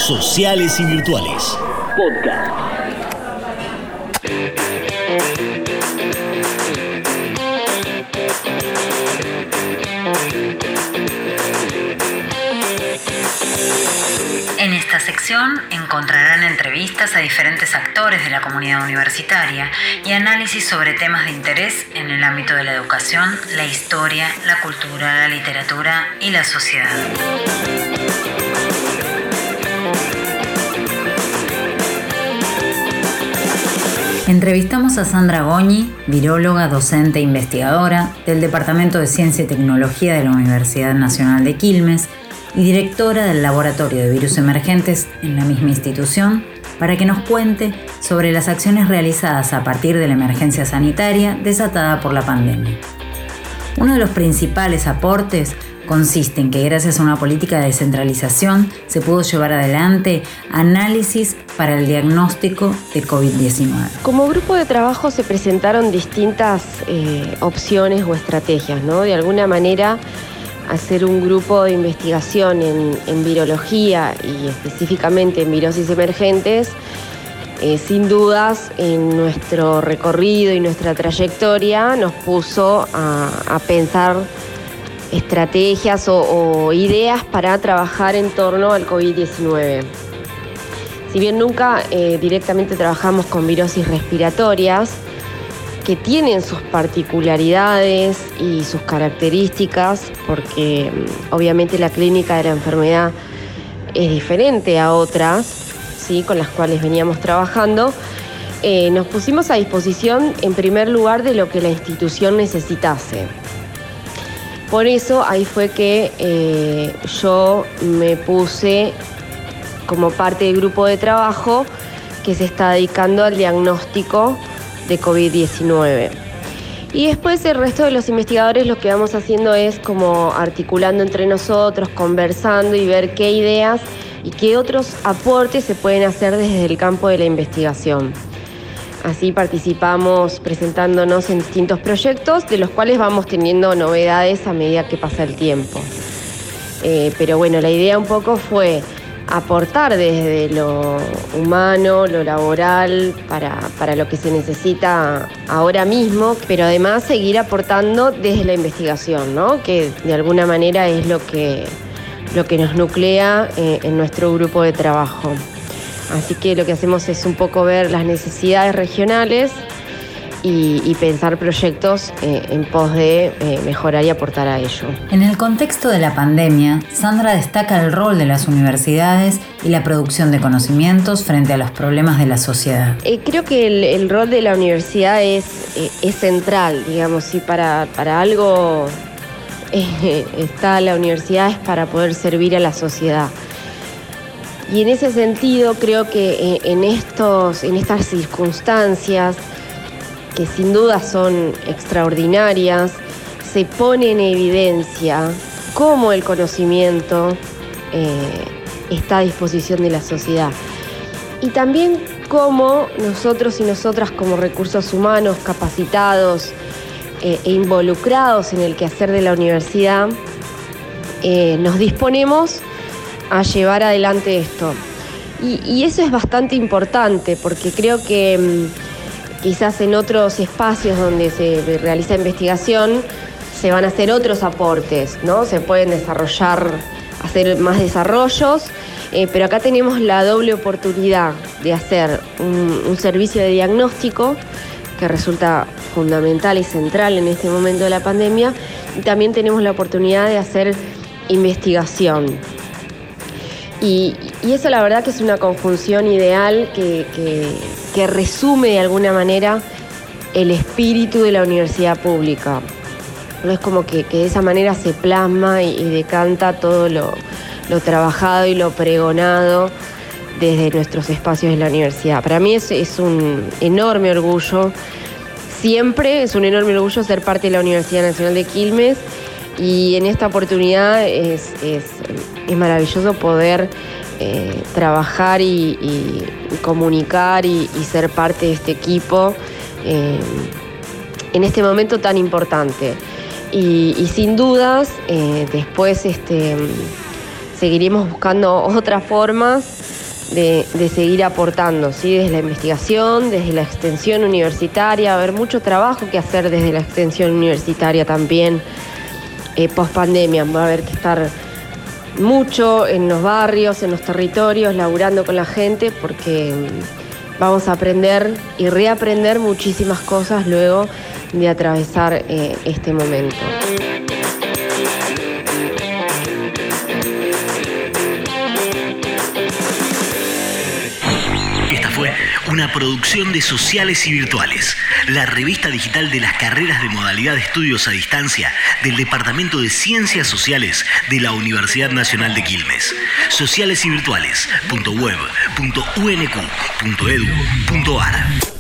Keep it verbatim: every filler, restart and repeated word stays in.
sociales y virtuales. Podcast. En esta sección encontrarán entrevistas a diferentes actores de la comunidad universitaria y análisis sobre temas de interés en el ámbito de la educación, la historia, la cultura, la literatura y la sociedad. Entrevistamos a Sandra Goñi, viróloga, docente e investigadora del Departamento de Ciencia y Tecnología de la Universidad Nacional de Quilmes y directora del Laboratorio de Virus Emergentes en la misma institución, para que nos cuente sobre las acciones realizadas a partir de la emergencia sanitaria desatada por la pandemia. Uno de los principales aportes consiste en que gracias a una política de descentralización se pudo llevar adelante análisis para el diagnóstico de covid diecinueve. Como grupo de trabajo se presentaron distintas eh, opciones o estrategias, ¿no? De alguna manera, hacer un grupo de investigación en, en virología y específicamente en virosis emergentes, eh, sin dudas en nuestro recorrido y nuestra trayectoria nos puso a, a pensar estrategias o, o ideas para trabajar en torno al covid diecinueve. Si bien nunca eh, directamente trabajamos con virosis respiratorias, que tienen sus particularidades y sus características, porque obviamente la clínica de la enfermedad es diferente a otras, ¿sí?, con las cuales veníamos trabajando, eh, nos pusimos a disposición en primer lugar de lo que la institución necesitase. Por eso ahí fue que eh, yo me puse como parte del grupo de trabajo que se está dedicando al diagnóstico de covid diecinueve. Y después el resto de los investigadores lo que vamos haciendo es como articulando entre nosotros, conversando y ver qué ideas y qué otros aportes se pueden hacer desde el campo de la investigación. Así participamos presentándonos en distintos proyectos, de los cuales vamos teniendo novedades a medida que pasa el tiempo. Eh, pero bueno, la idea un poco fue aportar desde lo humano, lo laboral, para, para lo que se necesita ahora mismo, pero además seguir aportando desde la investigación, ¿no?, que de alguna manera es lo que, lo que nos nuclea eh, en nuestro grupo de trabajo. Así que lo que hacemos es un poco ver las necesidades regionales y, y pensar proyectos eh, en pos de eh, mejorar y aportar a ello. En el contexto de la pandemia, Sandra destaca el rol de las universidades y la producción de conocimientos frente a los problemas de la sociedad. Eh, creo que el, el rol de la universidad es, eh, es central, digamos, si para, para algo eh, está la universidad es para poder servir a la sociedad. Y en ese sentido creo que en, estos, en estas circunstancias, que sin duda son extraordinarias, se pone en evidencia cómo el conocimiento eh, está a disposición de la sociedad. Y también cómo nosotros y nosotras como recursos humanos capacitados eh, e involucrados en el quehacer de la universidad, eh, nos disponemos a llevar adelante esto. Y, y eso es bastante importante porque creo que mmm, quizás en otros espacios donde se realiza investigación se van a hacer otros aportes, ¿no? Se pueden desarrollar, hacer más desarrollos, eh, pero acá tenemos la doble oportunidad de hacer un, un servicio de diagnóstico que resulta fundamental y central en este momento de la pandemia, y también tenemos la oportunidad de hacer investigación. Y, y eso la verdad que es una conjunción ideal que, que, que resume de alguna manera el espíritu de la universidad pública. No es como que, que de esa manera se plasma y, y decanta todo lo, lo trabajado y lo pregonado desde nuestros espacios de la universidad. Para mí es, es un enorme orgullo, siempre es un enorme orgullo ser parte de la Universidad Nacional de Quilmes. Y en esta oportunidad es, es, es maravilloso poder eh, trabajar y, y, y comunicar y, y ser parte de este equipo eh, en este momento tan importante. Y, y sin dudas, eh, después este, seguiremos buscando otras formas de, de seguir aportando, ¿sí? Desde la investigación, desde la extensión universitaria. Va a haber mucho trabajo que hacer desde la extensión universitaria también, eh, post pandemia. Va a haber que estar mucho en los barrios, en los territorios, laburando con la gente, porque vamos a aprender y reaprender muchísimas cosas luego de atravesar eh, este momento. Esta fue una producción de Sociales y Virtuales, la revista digital de las carreras de modalidad de estudios a distancia del Departamento de Ciencias Sociales de la Universidad Nacional de Quilmes. sociales y virtuales punto web punto u n q punto e d u punto a r